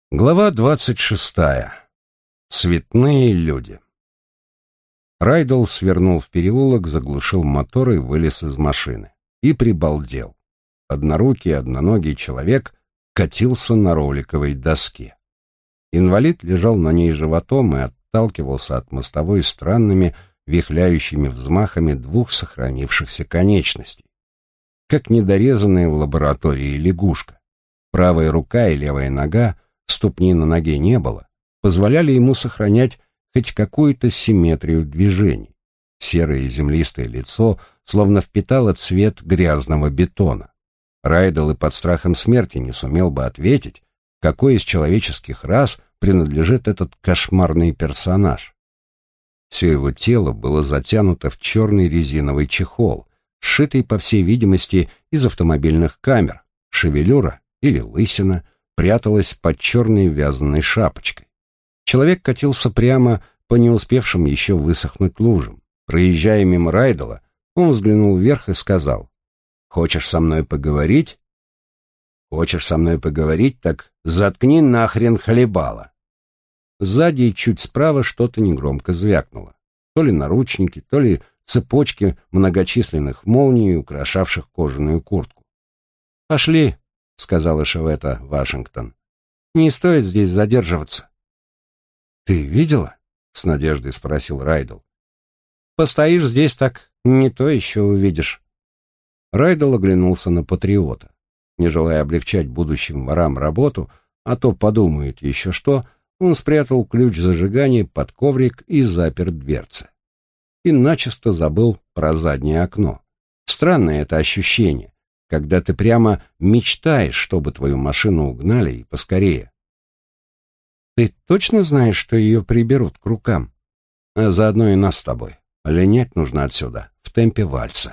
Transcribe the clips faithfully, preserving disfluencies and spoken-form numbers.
Глава двадцать шестая. Цветные люди. Райдл свернул в переулок, заглушил мотор и вылез из машины. И прибалдел. Однорукий, одноногий человек катился на роликовой доске. Инвалид лежал на ней животом и отталкивался от мостовой странными, вихляющими взмахами двух сохранившихся конечностей. Как недорезанная в лаборатории лягушка. Правая рука и левая нога, ступни на ноге не было, позволяли ему сохранять хоть какую-то симметрию движений. Серое землистое лицо словно впитало цвет грязного бетона. Райдл и под страхом смерти не сумел бы ответить, какой из человеческих рас принадлежит этот кошмарный персонаж. Все его тело было затянуто в черный резиновый чехол, сшитый, по всей видимости, из автомобильных камер, шевелюра или лысина пряталась под черной вязаной шапочкой. Человек катился прямо по не успевшим еще высохнуть лужам. Проезжая мимо Райдла, он взглянул вверх и сказал: «Хочешь со мной поговорить? Хочешь со мной поговорить, так заткни нахрен хлебало». Сзади и чуть справа что-то негромко звякнуло. То ли наручники, то ли цепочки многочисленных молний, украшавших кожаную куртку. «Пошли», — сказала Шевета Вашингтон. «Не стоит здесь задерживаться». «Ты видела?» — с надеждой спросил Райдл. «Постоишь здесь, так не то еще увидишь». Райдл оглянулся на патриота. Не желая облегчать будущим ворам работу, а то подумают еще что, он спрятал ключ зажигания под коврик и запер дверцы. И начисто забыл про заднее окно. Странное это ощущение, когда ты прямо мечтаешь, чтобы твою машину угнали и поскорее. «Ты точно знаешь, что ее приберут к рукам? А заодно и нас с тобой. Линять нужно отсюда, в темпе вальса».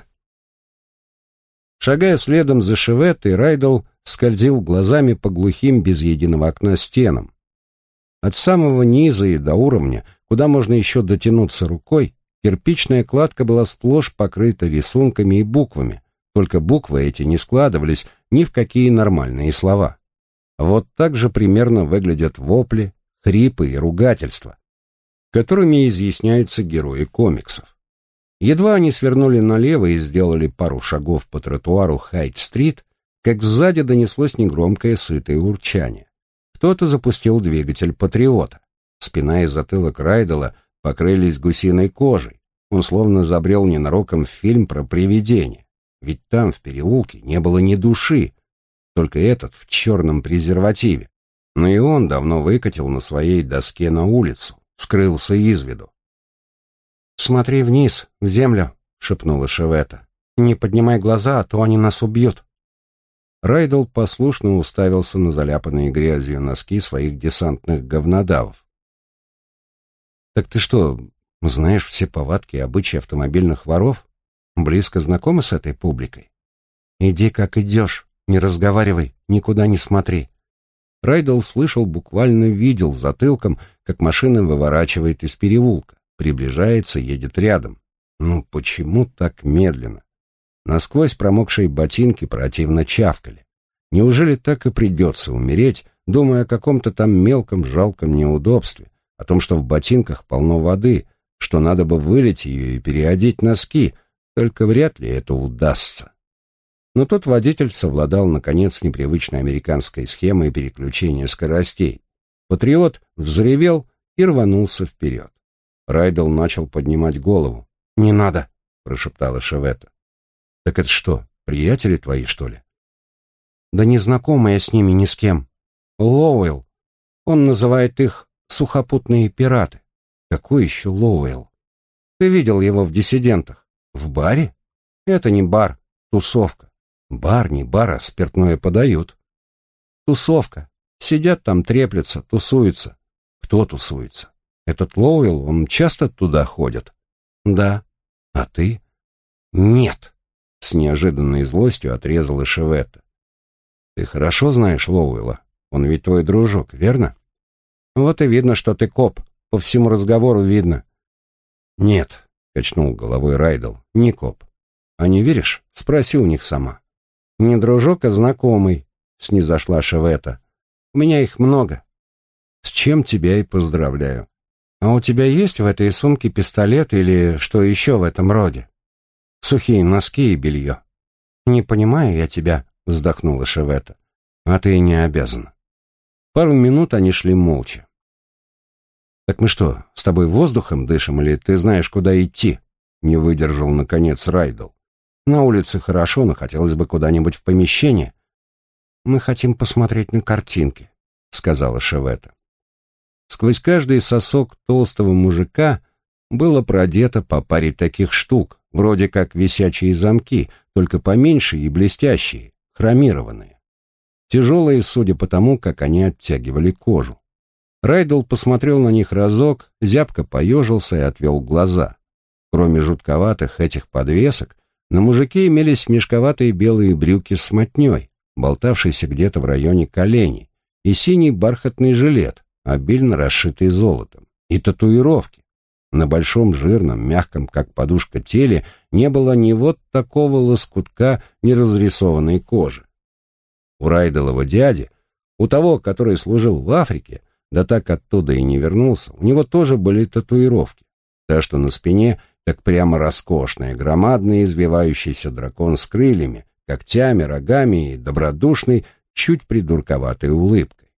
Шагая следом за Шеветтой, Райдл скользил глазами по глухим без единого окна стенам. От самого низа и до уровня, куда можно еще дотянуться рукой, кирпичная кладка была сплошь покрыта рисунками и буквами, только буквы эти не складывались ни в какие нормальные слова. Вот так же примерно выглядят вопли, хрипы и ругательства, которыми изъясняются герои комиксов. Едва они свернули налево и сделали пару шагов по тротуару Хайт-стрит, как сзади донеслось негромкое сытое урчание. Кто-то запустил двигатель патриота. Спина и затылок Райдла покрылись гусиной кожей. Он словно забрел ненароком в фильм про привидение. Ведь там, в переулке, не было ни души, только этот в черном презервативе. Но и он давно выкатил на своей доске на улицу, скрылся из виду. «Смотри вниз, в землю», — шепнула Шевета. «Не поднимай глаза, а то они нас убьют». Райдл послушно уставился на заляпанные грязью носки своих десантных говнодавов. «Так ты что, знаешь все повадки и обычаи автомобильных воров? Близко знакома с этой публикой? Иди как идешь, не разговаривай, никуда не смотри». Райдл слышал, буквально видел затылком, как машина выворачивает из переулка, приближается, едет рядом. Ну почему так медленно? Насквозь промокшие ботинки противно чавкали. Неужели так и придется умереть, думая о каком-то там мелком жалком неудобстве, о том, что в ботинках полно воды, что надо бы вылить ее и переодеть носки, только вряд ли это удастся. Но тот водитель совладал, наконец, с непривычной американской схемой переключения скоростей. Патриот взревел и рванулся вперед. Райдл начал поднимать голову. «Не надо», — прошептала Шевета. «Так это что, приятели твои, что ли?» «Да не знакомая с ними ни с кем. Лоуэлл. Он называет их сухопутные пираты». «Какой еще Лоуэлл?» «Ты видел его в «Диссидентах»?» «В баре?» «Это не бар, тусовка». «Бар, не бар, а спиртное подают». «Тусовка. Сидят там, треплются, тусуются». «Кто тусуется? Этот Лоуэлл, он часто туда ходит?» «Да». «А ты?» «Нет». С неожиданной злостью отрезала Шеветта. «Ты хорошо знаешь Лоуэлла? Он ведь твой дружок, верно?» «Вот и видно, что ты коп. По всему разговору видно». «Нет», — качнул головой Райдл, — «не коп. А не веришь? Спроси у них сама». «Не дружок, а знакомый», — снизошла Шеветта. «У меня их много. С чем тебя и поздравляю. А у тебя есть в этой сумке пистолет или что еще в этом роде? Сухие носки и белье. Не понимаю я тебя, вздохнула Шевета. А ты не обязана. Пару минут они шли молча. Так мы что, с тобой воздухом дышим или ты знаешь, куда идти? Не выдержал, наконец, Райдл. На улице хорошо, но хотелось бы куда-нибудь в помещение. Мы хотим посмотреть на картинки, сказала Шевета. Сквозь каждый сосок толстого мужика было продето по паре таких штук, вроде как висячие замки, только поменьше и блестящие, хромированные. Тяжелые, судя по тому, как они оттягивали кожу. Райдл посмотрел на них разок, зябко поежился и отвел глаза. Кроме жутковатых этих подвесок, на мужике имелись мешковатые белые брюки с мотней, болтавшиеся где-то в районе коленей, и синий бархатный жилет, обильно расшитый золотом, и татуировки. На большом жирном, мягком, как подушка теле, не было ни вот такого лоскутка неразрисованной кожи. У Райделова дяди, у того, который служил в Африке, да так оттуда и не вернулся, у него тоже были татуировки. Та, что на спине, так прямо роскошная, громадный извивающийся дракон с крыльями, когтями, рогами и добродушной, чуть придурковатой улыбкой.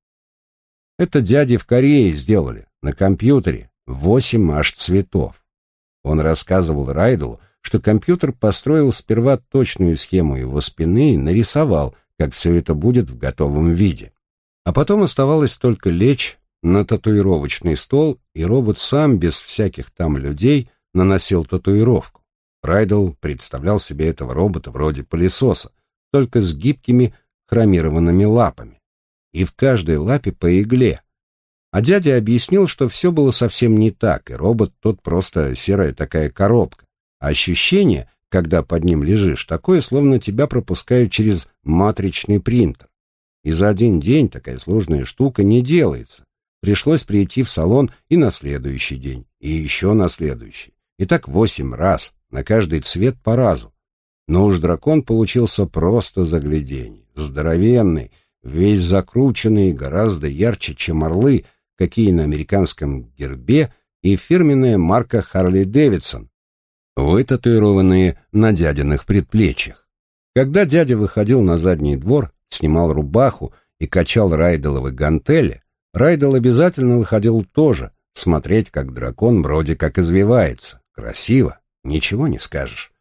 Это дяди в Корее сделали, на компьютере, восемь аж цветов. Он рассказывал Райделу, что компьютер построил сперва точную схему его спины и нарисовал, как все это будет в готовом виде. А потом оставалось только лечь на татуировочный стол, и робот сам, без всяких там людей, наносил татуировку. Райдл представлял себе этого робота вроде пылесоса, только с гибкими хромированными лапами. И в каждой лапе по игле. А дядя объяснил, что все было совсем не так, и робот тот просто серая такая коробка. А ощущение, когда под ним лежишь, такое, словно тебя пропускают через матричный принтер. И за один день такая сложная штука не делается. Пришлось прийти в салон и на следующий день, и еще на следующий. И так восемь раз, на каждый цвет по разу. Но уж дракон получился просто загляденье. Здоровенный, весь закрученный, гораздо ярче, чем орлы, какие на американском гербе, и фирменная марка Харли Дэвидсон, вытатуированные на дядиных предплечьях. Когда дядя выходил на задний двор, снимал рубаху и качал Райделовы гантели, Райдел обязательно выходил тоже, смотреть, как дракон вроде как извивается. Красиво, ничего не скажешь.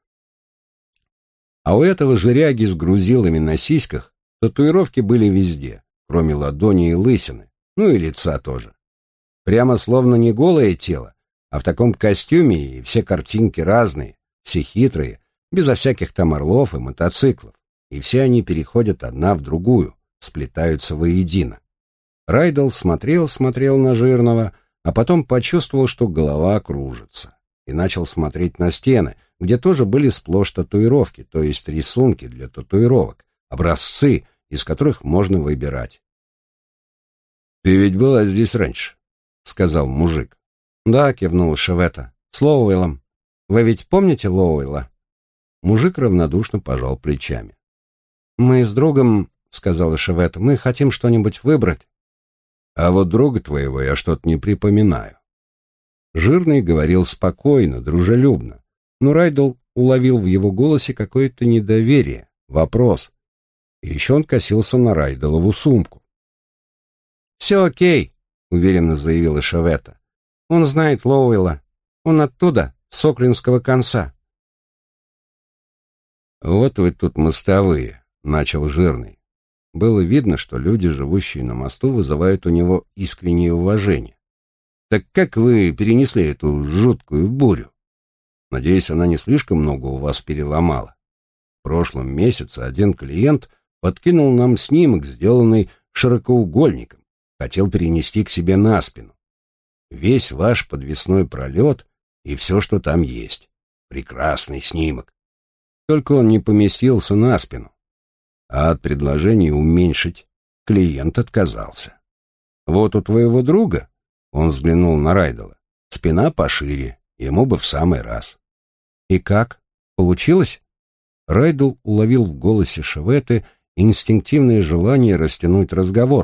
А у этого жиряги с грузилами на сиськах татуировки были везде, кроме ладони и лысины, ну и лица тоже. Прямо словно не голое тело, а в таком костюме, и все картинки разные, все хитрые, безо всяких там орлов и мотоциклов. И все они переходят одна в другую, сплетаются воедино. Райдл смотрел-смотрел на жирного, а потом почувствовал, что голова кружится, и начал смотреть на стены, где тоже были сплошь татуировки, то есть рисунки для татуировок, образцы, из которых можно выбирать. «Ты ведь была здесь раньше», — сказал мужик. «Да», — кивнул Шевета, — «с Лоуэллом. Вы ведь помните Лоуэлла?» Мужик равнодушно пожал плечами. «Мы с другом, — сказала Шевета, — мы хотим что-нибудь выбрать». «А вот друга твоего я что-то не припоминаю». Жирный говорил спокойно, дружелюбно, но Райдл уловил в его голосе какое-то недоверие, вопрос. И еще он косился на Райделову сумку. «Все окей», — уверенно заявила Шевета. «Он знает Лоуэлла. Он оттуда, с Оклендского конца». «Вот вы тут мостовые», — начал Жирный. Было видно, что люди, живущие на мосту, вызывают у него искреннее уважение. «Так как вы перенесли эту жуткую бурю? Надеюсь, она не слишком много у вас переломала. В прошлом месяце один клиент подкинул нам снимок, сделанный широкоугольником, хотел перенести к себе на спину. Весь ваш подвесной пролет и все, что там есть. Прекрасный снимок. Только он не поместился на спину. А от предложения уменьшить клиент отказался. Вот у твоего друга, он взглянул на Райдела, спина пошире, ему бы в самый раз. И как? Получилось? Райдел уловил в голосе Шеветы инстинктивное желание растянуть разговор,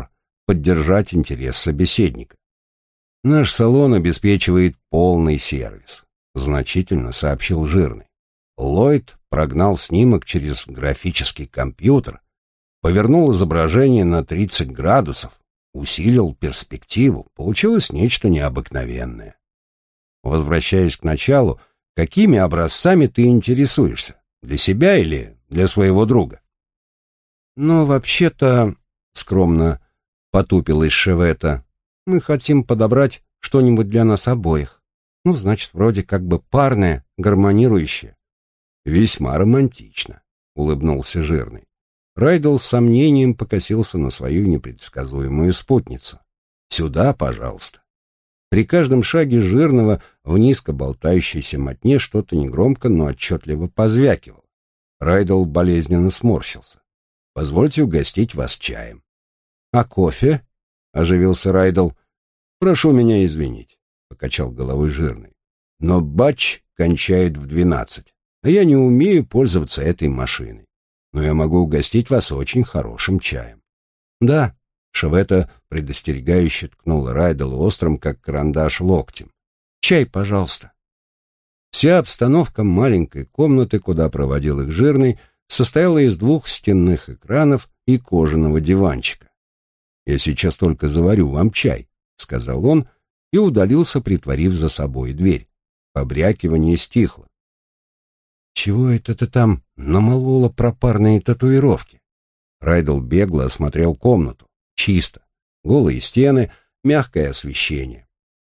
поддержать интерес собеседника. «Наш салон обеспечивает полный сервис», — значительно сообщил Жирный. Ллойд прогнал снимок через графический компьютер, повернул изображение на тридцать градусов, усилил перспективу. Получилось нечто необыкновенное. Возвращаясь к началу, какими образцами ты интересуешься? Для себя или для своего друга? «Ну, вообще-то, — скромно потупилась Шевета, — мы хотим подобрать что-нибудь для нас обоих. Ну, значит, вроде как бы парное, гармонирующее». «Весьма романтично», — улыбнулся Жирный. Райдл с сомнением покосился на свою непредсказуемую спутницу. «Сюда, пожалуйста». При каждом шаге Жирного в низко болтающейся мотне что-то негромко, но отчетливо позвякивало. Райдл болезненно сморщился. «Позвольте угостить вас чаем». «А кофе?» — оживился Райдл. «Прошу меня извинить», — покачал головой Жирный. «Но батч кончает в двенадцать, а я не умею пользоваться этой машиной. Но я могу угостить вас очень хорошим чаем». «Да», — Шевета предостерегающе ткнула Райдла острым, как карандаш, локтем. «Чай, пожалуйста». Вся обстановка маленькой комнаты, куда проводил их Жирный, состояла из двух стенных экранов и кожаного диванчика. «Я сейчас только заварю вам чай», — сказал он и удалился, притворив за собой дверь. Побрякивание стихло. «Чего это ты там намолола про парные татуировки?» Райдл бегло осмотрел комнату. Чисто. Голые стены, мягкое освещение.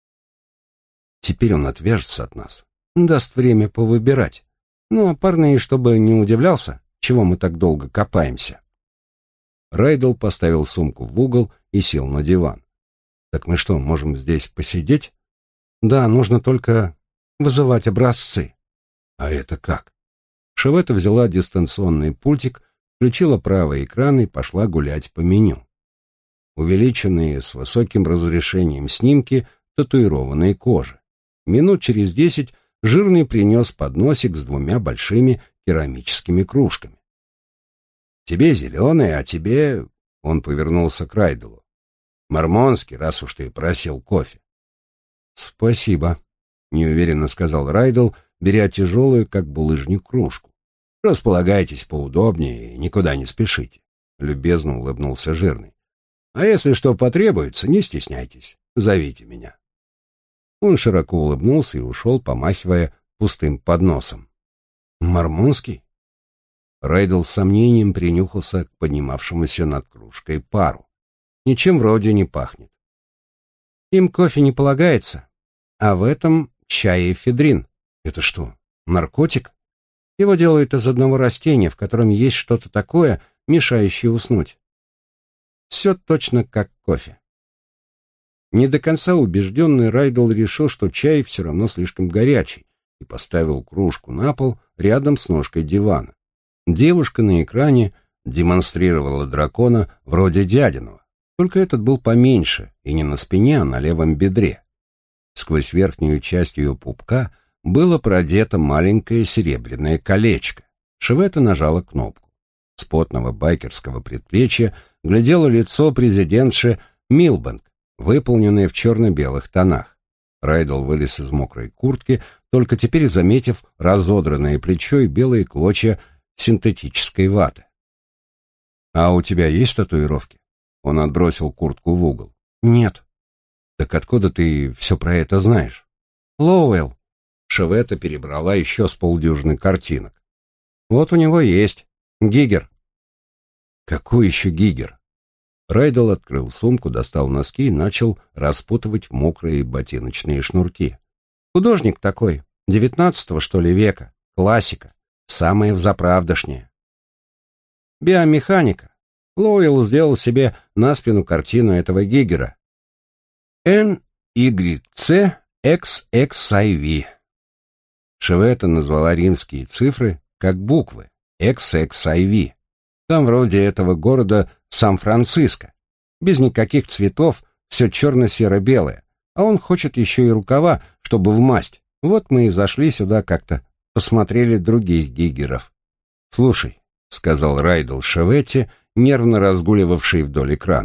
Теперь он отвяжется от нас. Даст время повыбирать. Ну, а парные, чтобы не удивлялся, чего мы так долго копаемся. Райдл поставил сумку в угол и сел на диван. «Так мы что, можем здесь посидеть?» «Да, нужно только вызывать образцы». «А это как?» Шевета взяла дистанционный пультик, включила правый экран и пошла гулять по меню. Увеличенные с высоким разрешением снимки татуированной кожи. Минут через десять Жирный принес подносик с двумя большими керамическими кружками. «Тебе зеленый, а тебе...» — он повернулся к Райдлу. «Мормонский, раз уж ты просил кофе». «Спасибо», — неуверенно сказал Райдл, беря тяжелую, как булыжник, кружку. «Располагайтесь поудобнее и никуда не спешите», — любезно улыбнулся Жирный. «А если что потребуется, не стесняйтесь, зовите меня». Он широко улыбнулся и ушел, помахивая пустым подносом. «Мормонский?» Райдл с сомнением принюхался к поднимавшемуся над кружкой пару. Ничем вроде не пахнет. «Им кофе не полагается, а в этом чай-эфедрин». «Это что, наркотик?» «Его делают из одного растения, в котором есть что-то такое, мешающее уснуть. Все точно как кофе». Не до конца убежденный Райдл решил, что чай все равно слишком горячий, и поставил кружку на пол рядом с ножкой дивана. Девушка на экране демонстрировала дракона вроде дядиного, только этот был поменьше и не на спине, а на левом бедре. Сквозь верхнюю часть ее пупка было продето маленькое серебряное колечко. Шевета нажала кнопку. С потного байкерского предплечья глядело лицо президентши Милбанк, выполненное в черно-белых тонах. Райдл вылез из мокрой куртки, только теперь заметив разодранное плечо и белые клочья синтетической ваты. «А у тебя есть татуировки?» Он отбросил куртку в угол. «Нет». «Так откуда ты все про это знаешь?» «Лоуэлл». Шевета перебрала еще с полдюжины картинок. «Вот у него есть. Гигер». «Какой еще Гигер?» Райдл открыл сумку, достал носки и начал распутывать мокрые ботиночные шнурки. «Художник такой, девятнадцатого, что ли, века. Классика. Самое взаправдошнее. Биомеханика. Лоуэлл сделал себе на спину картину этого Гигера. эн игрек си икс икс ай ви. Шевета назвала римские цифры как буквы икс икс ай ви. Там вроде этого города Сан-Франциско. Без никаких цветов, все черно-серо-белое. А он хочет еще и рукава, чтобы в масть. Вот мы и зашли сюда как-то, посмотрели других гигеров. «Слушай», — сказал Райдл Шеветте, нервно разгуливавший вдоль экранов,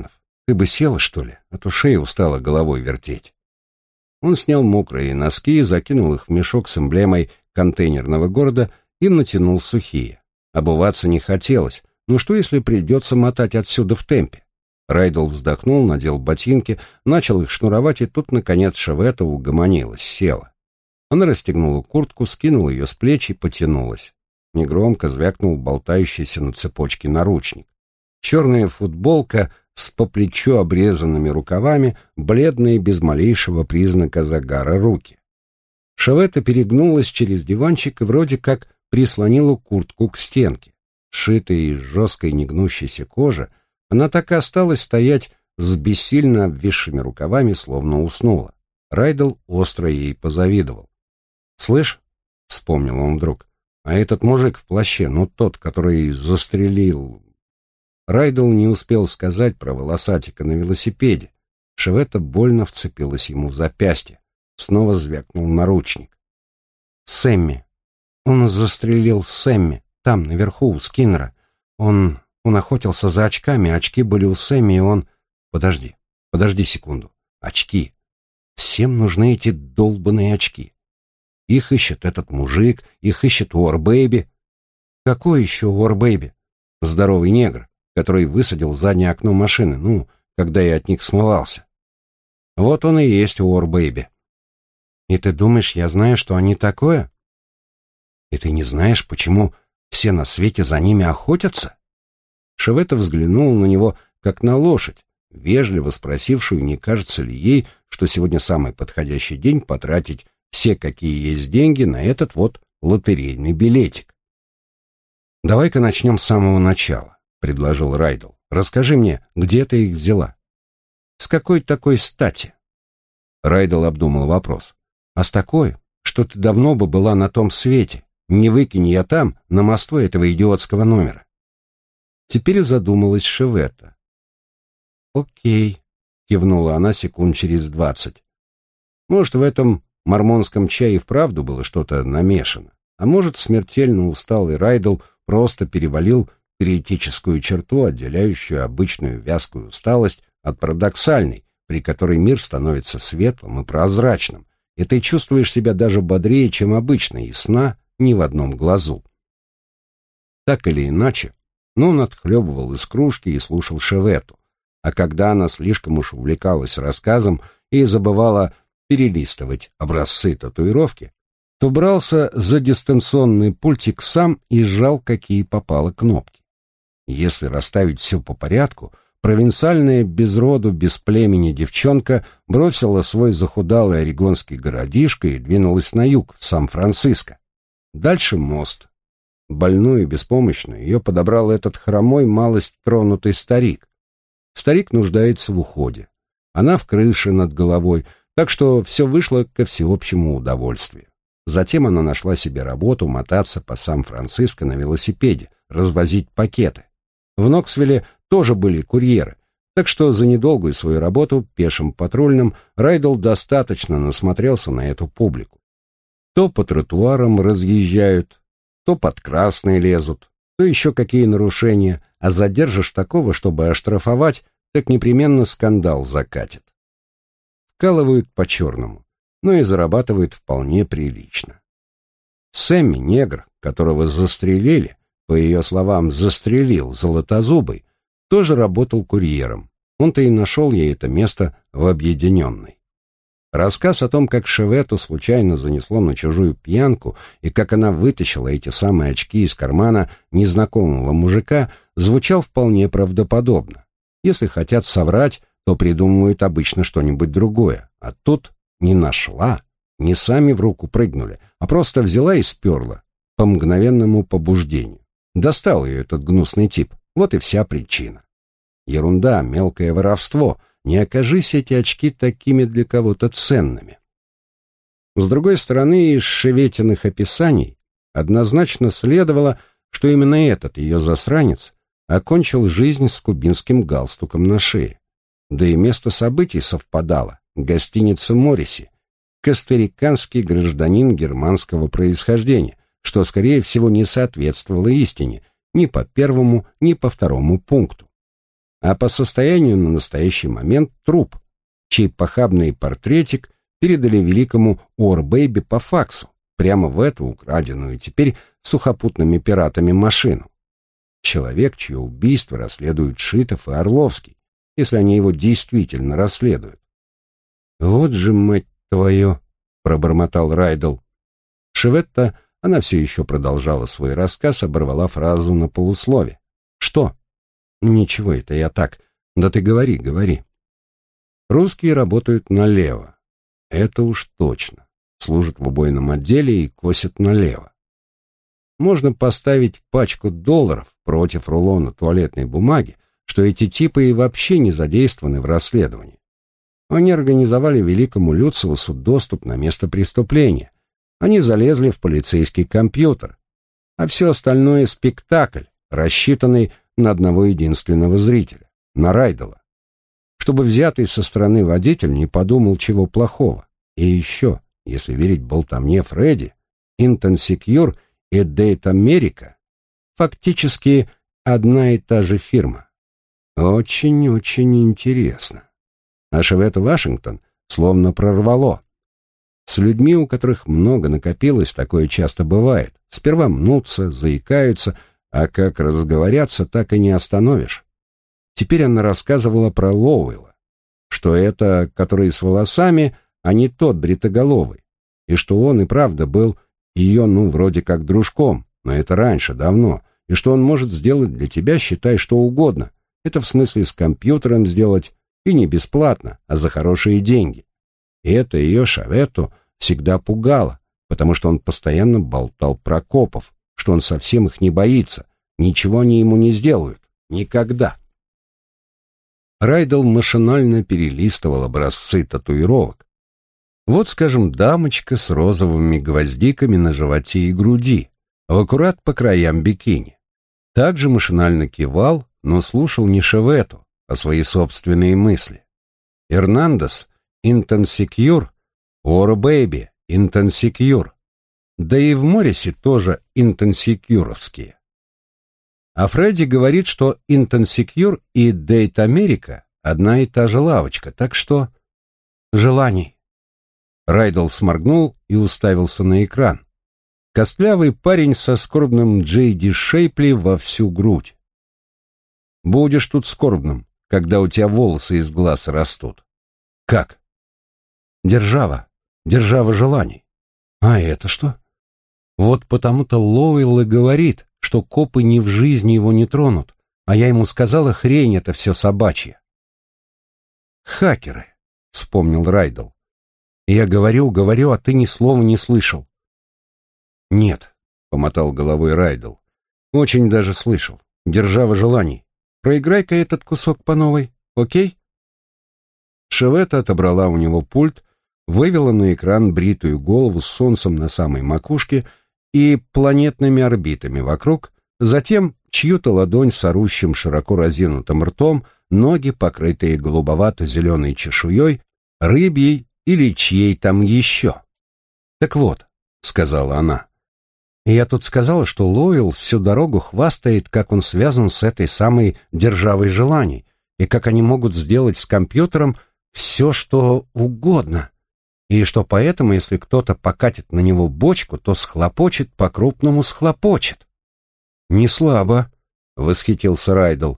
Ты бы села, что ли, а то шея устала головой вертеть». Он снял мокрые носки, закинул их в мешок с эмблемой контейнерного города и натянул сухие. Обуваться не хотелось, ну что если придется мотать отсюда в темпе? Райдл вздохнул, надел ботинки, начал их шнуровать, и тут, наконец, Шевета угомонилась, села. Она расстегнула куртку, скинула ее с плеч и потянулась. Негромко звякнул болтающийся на цепочке наручник. Черная футболка с по плечу обрезанными рукавами, бледные без малейшего признака загара руки. Шевета перегнулась через диванчик и вроде как прислонила куртку к стенке. Сшитая из жесткой негнущейся кожи, она так и осталась стоять с бессильно обвисшими рукавами, словно уснула. Райдл остро ей позавидовал. «Слышь», — вспомнил он вдруг, — «а этот мужик в плаще, ну тот, который застрелил...» Райдл не успел сказать про волосатика на велосипеде. Шевета больно вцепилась ему в запястье. Снова звякнул наручник. «Сэмми. Он застрелил Сэмми. Там, наверху, у Скиннера. Он... он охотился за очками, очки были у Сэмми, и он...» «Подожди, подожди секунду. Очки. Всем нужны эти долбаные очки. Их ищет этот мужик, их ищет Уорбэйби». «Какой еще Уорбэйби?» «Здоровый негр, который высадил заднее окно машины, ну, когда я от них смывался. Вот он и есть Уорбэйби». «И ты думаешь, я знаю, что они такое?» «И ты не знаешь, почему все на свете за ними охотятся?» Шевета взглянул на него, как на лошадь, вежливо спросившую, не кажется ли ей, что сегодня самый подходящий день потратить все, какие есть деньги, на этот вот лотерейный билетик. «Давай-ка начнем с самого начала», — предложил Райдл. «Расскажи мне, где ты их взяла?» «С какой такой стати?» Райдл обдумал вопрос. «А с такой, что ты давно бы была на том свете. Не выкинь я там, на мосту этого идиотского номера». Теперь задумалась Шевета. «Окей», — кивнула она секунд через двадцать. Может, в этом мормонском чае и вправду было что-то намешано, а может, смертельно усталый Райдл просто перевалил критическую черту, отделяющую обычную вязкую усталость от парадоксальной, при которой мир становится светлым и прозрачным, и ты чувствуешь себя даже бодрее, чем обычно, и сна ни в одном глазу. Так или иначе, но он отхлебывал из кружки и слушал Шевету, а когда она слишком уж увлекалась рассказом и забывала перелистывать образцы татуировки, то брался за дистанционный пультик сам и сжал, какие попало кнопки. Если расставить все по порядку, провинциальная без роду, без племени девчонка бросила свой захудалый орегонский городишко и двинулась на юг, в Сан-Франциско. Дальше мост. Больную и беспомощную ее подобрал этот хромой, малость тронутый старик. Старик нуждается в уходе. Она в крыше над головой, так что все вышло ко всеобщему удовольствию. Затем она нашла себе работу мотаться по Сан-Франциско на велосипеде, развозить пакеты. В Ноксвилле тоже были курьеры, так что за недолгую свою работу пешим патрульным Райдл достаточно насмотрелся на эту публику. То по тротуарам разъезжают, то под красные лезут, то еще какие нарушения, а задержишь такого, чтобы оштрафовать, так непременно скандал закатит. Вкалывают по-черному, но и зарабатывают вполне прилично. Сэмми, негр, которого застрелили, по ее словам, застрелил Золотозубый, тоже работал курьером. Он-то и нашел ей это место в Объединенной. Рассказ о том, как Шевету случайно занесло на чужую пьянку и как она вытащила эти самые очки из кармана незнакомого мужика, звучал вполне правдоподобно. Если хотят соврать, то придумывают обычно что-нибудь другое, а тут не нашла, не сами в руку прыгнули, а просто взяла и сперла по мгновенному побуждению. Достал ее этот гнусный тип, вот и вся причина. Ерунда, мелкое воровство. Не окажись эти очки такими для кого-то ценными. С другой стороны, из Шеветиных описаний однозначно следовало, что именно этот ее засранец окончил жизнь с кубинским галстуком на шее. Да и место событий совпадало. Гостиница Морриси. Костариканский гражданин германского происхождения, что, скорее всего, не соответствовало истине ни по первому, ни по второму пункту. а по состоянию на настоящий момент труп, чей похабный портретик передали великому Уорбэйби по факсу, прямо в эту украденную теперь сухопутными пиратами машину. Человек, чье убийство расследуют Шитов и Орловский, если они его действительно расследуют. «Вот же, мать твою!» — пробормотал Райдл. Шеветта, она все еще продолжала свой рассказ, оборвала фразу на полуслове. «Что?» «Ничего, это я так. Да ты говори, говори». «Русские работают налево. Это уж точно. Служат в убойном отделе и косят налево. Можно поставить пачку долларов против рулона туалетной бумаги, что эти типы и вообще не задействованы в расследовании. Они организовали великому Люциусу доступ на место преступления. Они залезли в полицейский компьютер. А все остальное — спектакль, рассчитанный на одного единственного зрителя, на Райдела. Чтобы взятый со стороны водитель не подумал чего плохого. И еще, если верить болтовне Фредди, Интон-Секьюр и Дейт Америка фактически одна и та же фирма. Очень-очень интересно. А Шевета Вашингтон словно прорвало. С людьми, у которых много накопилось, такое часто бывает. Сперва мнутся, заикаются, а как разговорятся, так и не остановишь. Теперь она рассказывала про Лоуэлла, что это, который с волосами, а не тот бритоголовый, и что он и правда был ее, ну, вроде как дружком, но это раньше, давно, и что он может сделать для тебя, считай, что угодно. Это в смысле с компьютером сделать, и не бесплатно, а за хорошие деньги. И это ее Шаветту всегда пугало, потому что он постоянно болтал про копов, что он совсем их не боится, ничего они ему не сделают, никогда. Райдл машинально перелистывал образцы татуировок. Вот, скажем, дамочка с розовыми гвоздиками на животе и груди, в аккурат по краям бикини. Также машинально кивал, но слушал не Шеветту, а свои собственные мысли. Эрнандес, Интон-Секьюр, Уорбэйби, Интон-Секьюр. Да и в Моррисе тоже Интон-Секьюровские. А Фредди говорит, что Интон-Секьюр и Дейт Америка одна и та же лавочка, так что... Желаний. Райдл сморгнул и уставился на экран. Костлявый парень со скорбным Джей Ди Шейпли во всю грудь. Будешь тут скорбным, когда у тебя волосы из глаз растут. Как? Держава. Держава желаний. А это что? Вот потому-то Лоуэлл и говорит, что копы ни в жизни его не тронут, а я ему сказала, хрень это все собачья. Хакеры, вспомнил Райдл. Я говорю, говорю, а ты ни слова не слышал. Нет, помотал головой Райдл. Очень даже слышал. Держава желаний. Проиграй-ка этот кусок по новой, окей? Шеветта отобрала у него пульт, вывела на экран бритую голову с солнцем на самой макушке и планетными орбитами вокруг, затем чью-то ладонь с орущим широко разинутым ртом, ноги, покрытые голубовато-зеленой чешуей, рыбьей или чьей там еще. «Так вот», — сказала она, — «я тут сказала, что Лоуэлл всю дорогу хвастает, как он связан с этой самой державой желаний, и как они могут сделать с компьютером все, что угодно, и что поэтому, если кто-то покатит на него бочку, то схлопочет, по-крупному схлопочет». «Не слабо», — восхитился Райдл.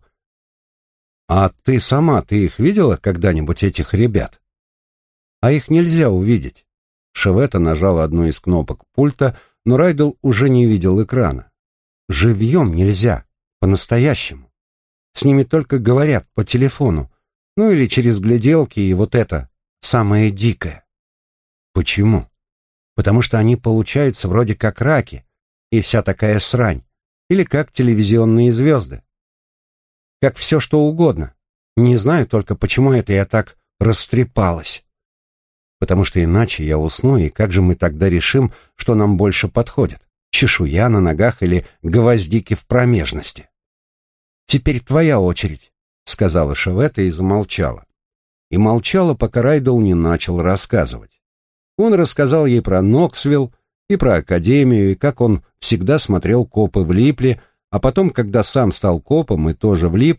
«А ты сама, ты их видела когда-нибудь, этих ребят?» «А их нельзя увидеть». Шеветта нажала одну из кнопок пульта, но Райдл уже не видел экрана. «Живьем нельзя, по-настоящему. С ними только говорят по телефону, ну или через гляделки, и вот это самое дикое». «Почему?» «Потому что они получаются вроде как раки, и вся такая срань, или как телевизионные звезды. Как все что угодно. Не знаю только, почему это я так растрепалась. Потому что иначе я усну, и как же мы тогда решим, что нам больше подходит? Чешуя на ногах или гвоздики в промежности?» «Теперь твоя очередь», — сказала Шеветта и замолчала. И молчала, пока Райдл не начал рассказывать. Он рассказал ей про Ноксвилл и про академию, и как он всегда смотрел «Копы влипли», а потом, когда сам стал копом и тоже влип,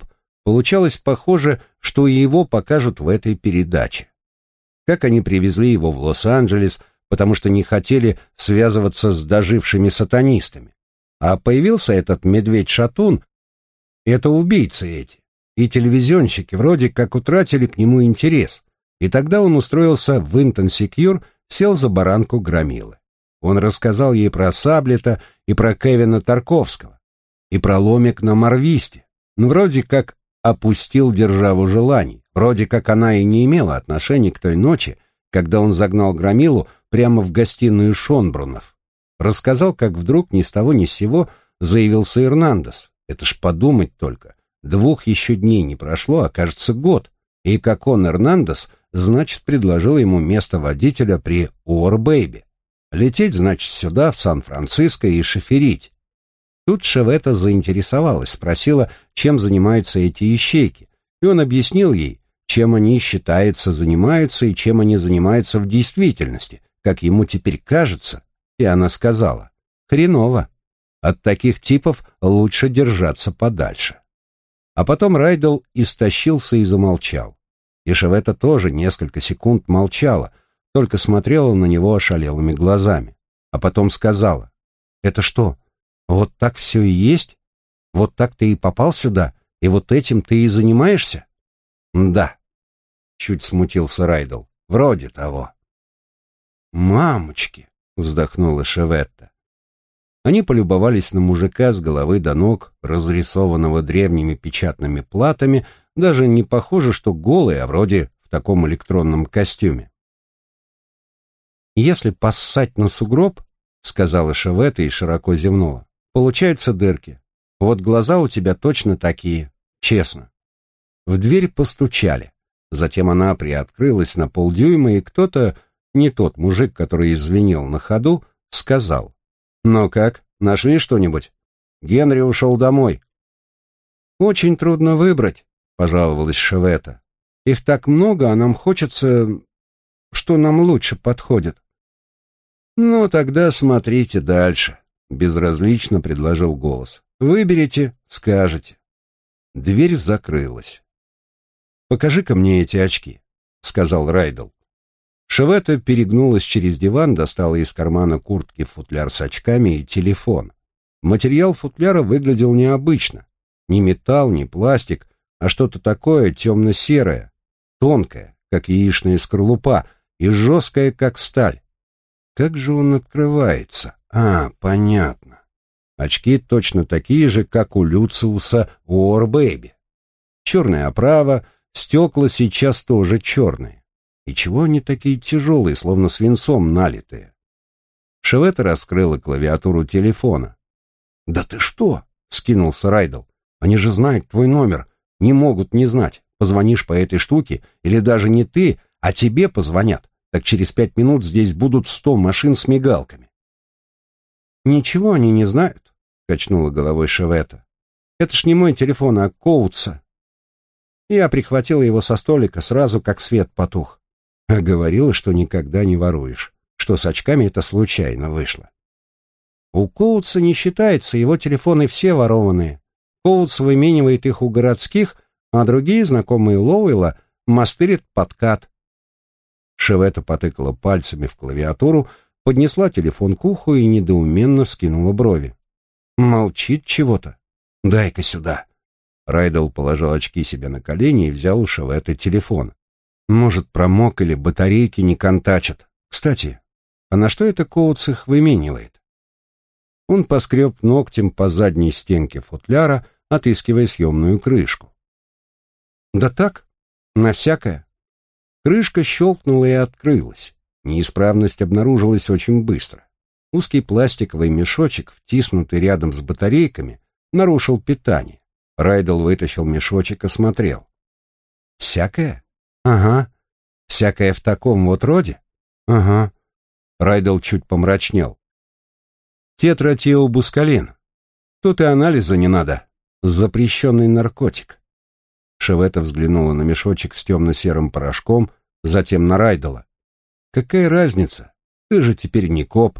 Получалось похоже, что и его покажут в этой передаче. Как они привезли его в Лос-Анджелес, потому что не хотели связываться с дожившими сатанистами. А появился этот медведь-шатун, это убийцы эти, и телевизионщики вроде как утратили к нему интерес. И тогда он устроился в Интон Секьюр, сел за баранку громилы. Он рассказал ей про Саблета и про Кевина Тарковского, и про ломик на Марвисте. Ну, вроде как опустил державу желаний, вроде как она и не имела отношения к той ночи, когда он загнал громилу прямо в гостиную Шонбрунов. Рассказал, как вдруг ни с того ни с сего заявился Эрнандес. Это ж подумать только. Двух еще дней не прошло, а кажется год. И как он, Эрнандес, значит, предложил ему место водителя при Уор-Бэйби. Лететь, значит, сюда, в Сан-Франциско, и шоферить. Тут Шевета заинтересовалась, спросила, чем занимаются эти ищейки. И он объяснил ей, чем они, считается, занимаются и чем они занимаются в действительности, как ему теперь кажется. И она сказала: «Хреново. От таких типов лучше держаться подальше». А потом Райдел истощился и замолчал. И Шевета тоже несколько секунд молчала, только смотрела на него ошалелыми глазами. А потом сказала: «Это что, вот так все и есть? Вот так ты и попал сюда, и вот этим ты и занимаешься?» «Да», — чуть смутился Райдел, — «вроде того». «Мамочки!» — вздохнула Шеветта. Они полюбовались на мужика с головы до ног, разрисованного древними печатными платами, даже не похоже, что голый, а вроде в таком электронном костюме. «Если поссать на сугроб, — сказала Шеветта и широко зевнула, — получаются дырки. Вот глаза у тебя точно такие, честно». В дверь постучали. Затем она приоткрылась на полдюйма, и кто-то, не тот мужик, который извинил на ходу, сказал: «Ну как, нашли что-нибудь? Генри ушел домой». «Очень трудно выбрать», — пожаловалась Шеветта. «Их так много, а нам хочется, что нам лучше подходит». «Ну, тогда смотрите дальше», — безразлично предложил голос. «Выберите, скажете». Дверь закрылась. «Покажи-ка мне эти очки», — сказал Райдел. Шеветта перегнулась через диван, достала из кармана куртки футляр с очками и телефон. Материал футляра выглядел необычно. Ни металл, ни пластик, а что-то такое темно-серое, тонкое, как яичная скорлупа, и жесткое, как сталь. Как же он открывается? А, понятно. Очки точно такие же, как у Люциуса Уор-Бэйби. Черная оправа, стекла сейчас тоже черные. И чего они такие тяжелые, словно свинцом налитые? Шеветта раскрыла клавиатуру телефона. «Да ты что?» — вскинулся Райдел. «Они же знают твой номер. Не могут не знать. Позвонишь по этой штуке, или даже не ты, а тебе позвонят. Так через пять минут здесь будут сто машин с мигалками». «Ничего они не знают», — качнула головой Шеветта. «Это ж не мой телефон, а Коутса. Я прихватила его со столика сразу, как свет потух. А говорила, что никогда не воруешь, что с очками это случайно вышло». «У Коутса не считается, его телефоны все ворованные. Коутс выменивает их у городских, а другие, знакомые Лоуэлла, мастырят подкат». Шеветта потыкала пальцами в клавиатуру, поднесла телефон к уху и недоуменно вскинула брови. «Молчит чего-то. Дай-ка сюда». Райдел положил очки себе на колени и взял у Шеветты телефон. «Может, промок или батарейки не контачат. Кстати, а на что это Коутс их выменивает?» Он поскреб ногтем по задней стенке футляра, отыскивая съемную крышку. «Да так, на всякое». Крышка щелкнула и открылась. Неисправность обнаружилась очень быстро. Узкий пластиковый мешочек, втиснутый рядом с батарейками, нарушил питание. Райдел вытащил мешочек и смотрел. «Всякое? Ага. Всякое в таком вот роде? Ага». Райдел чуть помрачнел. «Тетратиобускалин. Тут и анализа не надо. Запрещенный наркотик». Шеветта взглянула на мешочек с темно-серым порошком, затем на Райдела. «Какая разница? Ты же теперь не коп».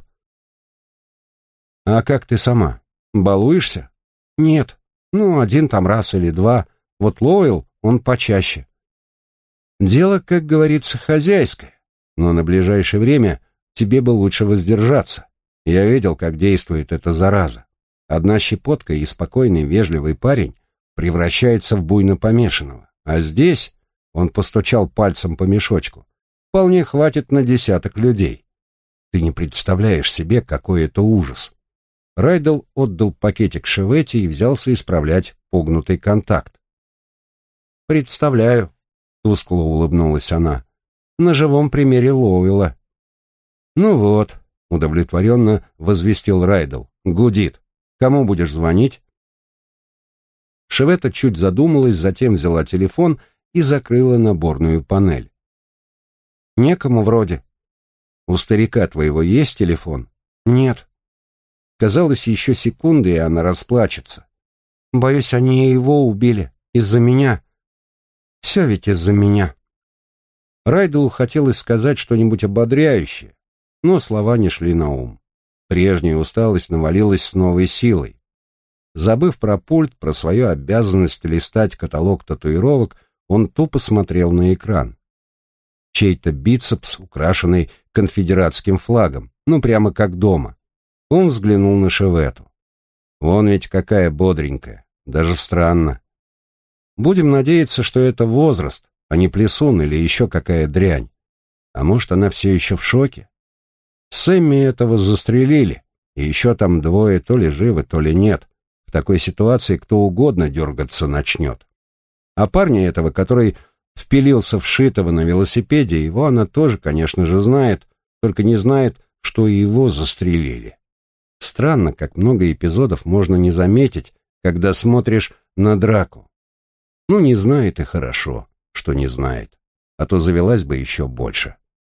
«А как ты сама? Балуешься?» «Нет. Ну, один там раз или два. Вот Лоуэлл, он почаще. Дело, как говорится, хозяйское, но на ближайшее время тебе бы лучше воздержаться. Я видел, как действует эта зараза. Одна щепотка, и спокойный, вежливый парень превращается в буйно помешанного. А здесь, он постучал пальцем по мешочку, вполне хватит на десяток людей. Ты не представляешь себе, какой это ужас. Райдл отдал пакетик Шеветти и взялся исправлять погнутый контакт. «Представляю», — тускло улыбнулась она, — «на живом примере Лоуэлла». «Ну вот», — удовлетворенно возвестил Райдл, — «гудит. Кому будешь звонить?» Шеветта чуть задумалась, затем взяла телефон и закрыла наборную панель. «Некому вроде». «У старика твоего есть телефон?» «Нет». Казалось, еще секунды, и она расплачется. «Боюсь, они и его убили. Из-за меня. Все ведь из-за меня». Райдлу хотелось сказать что-нибудь ободряющее, но слова не шли на ум. Прежняя усталость навалилась с новой силой. Забыв про пульт, про свою обязанность листать каталог татуировок, он тупо смотрел на экран. Чей-то бицепс, украшенный конфедератским флагом, ну прямо как дома. Он взглянул на Шеветту. Вон ведь какая бодренькая, даже странно. Будем надеяться, что это возраст, а не плесун или еще какая дрянь. А может, она все еще в шоке? Сэмми этого застрелили, и еще там двое то ли живы, то ли нет. В такой ситуации кто угодно дергаться начнет. А парня этого, который впилился вшитого на велосипеде, его она тоже, конечно же, знает, только не знает, что и его застрелили. Странно, как много эпизодов можно не заметить, когда смотришь на драку. Ну, не знает и хорошо, что не знает, а то завелась бы еще больше.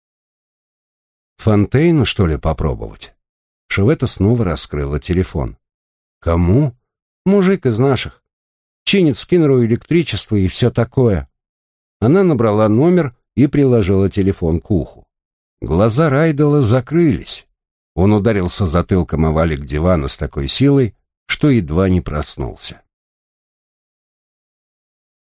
Фонтейну, что ли, попробовать? Шеветта снова раскрыла телефон. Кому? Мужик из наших. Чинит Скиннеру электричество и все такое. Она набрала номер и приложила телефон к уху. Глаза Райдела закрылись. Он ударился затылком о валик дивана с такой силой, что едва не проснулся.